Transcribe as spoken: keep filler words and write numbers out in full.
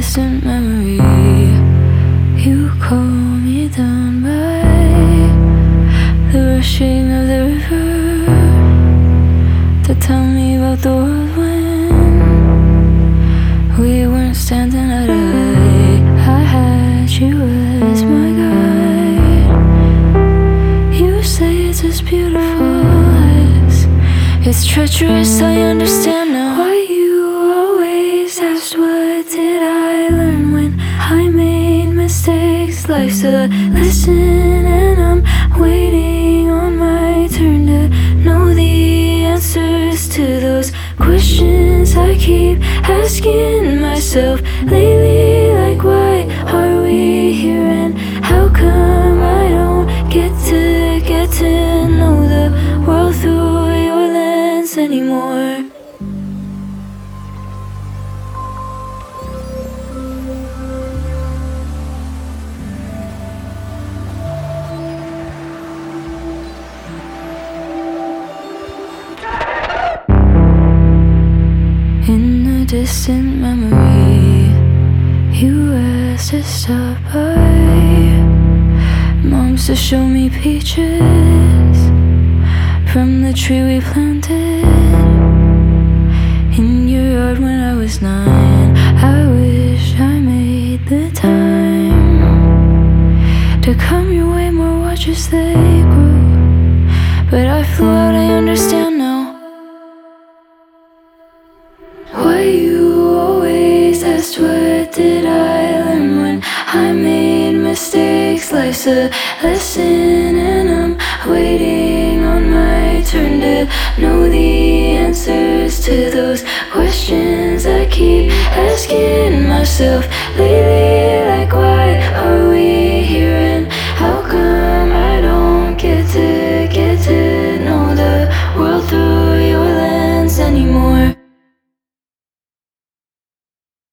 distant memory. You calm me down by the rushing of the river to tell me about the world when we weren't standing eye to eye. I had you as my guide. You say it's as beautiful as it's treacherous, I understand now. Why you always asked what did I learn when I made mistakes. Life's a lesson and I'm waiting on my turn to know the answers to those questions I keep asking myself lately. Like, why are we here and how come I don't get to get to know the world through your lens anymore? In a distant memory, you asked to stop by. Mom's to show me peaches from the tree we planted in your yard when I was nine. I wish I made the time to come your way more, watch as they grew. But I flew out, I understand now. Why you always asked what did I learn when I made mistakes. Life's a lesson and I'm waiting on my turn to know the answers to those questions I keep asking myself lately.